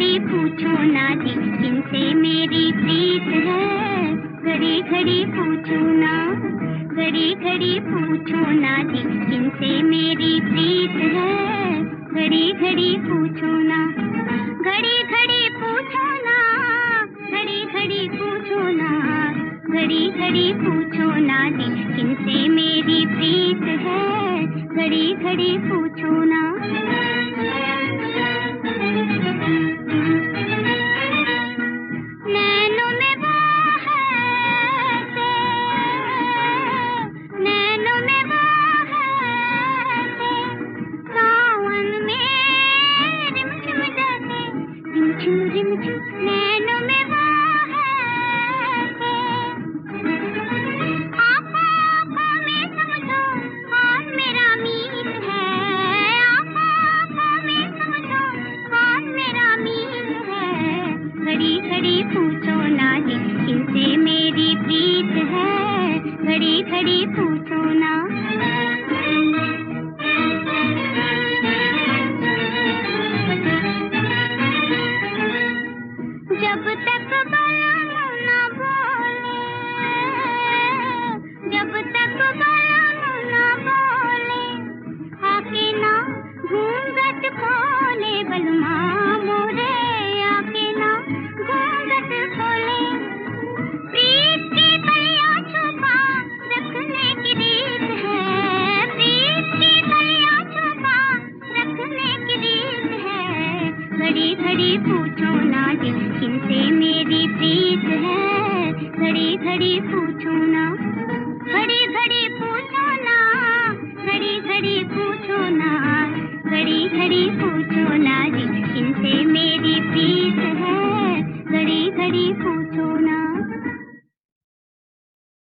घड़ी पूछो ना जी किनसे मेरी प्रीत है। घड़ी घड़ी पूछो ना, घड़ी घड़ी पूछो ना जी किनसे मेरी प्रीत है। घड़ी घड़ी पूछो ना, घड़ी घड़ी पूछो ना, घड़ी घड़ी पूछो ना, घड़ी घड़ी पूछो ना जी किनसे मेरी प्रीत है। घड़ी घड़ी पूछो ना। नैनों में वो है से, नैनों में वो है से, सावन में रिमझिम जाते, रिमझिम रिमझिम नैनों में वो है से। आँखों आँखों में समझो कौन मेरा मीत है। आँखों आँखों में समझो कौन मेरा मीत है। घड़ी घड़ी पूछो ना जी किनसे मेरी प्रीत है। घड़ी घड़ी पूछो ना। जब तक बयान न बोले, जब तक बयान न बोले, आके ना घूंघट खोले बलमा मोरे, आके ना घूंघट खोले। प्रीत की कलियां छुपा रखने की रीत है। प्रीत की कलियां छुपा रखने की रीत है। घड़ी घड़ी पूछो ना जी किनसे मेरी प्रीत है। घड़ी घड़ी पूछो ना, घड़ी घड़ी पूछो ना, घड़ी घड़ी पूछो ना, घड़ी घड़ी पूछो ना जी किनसे मेरी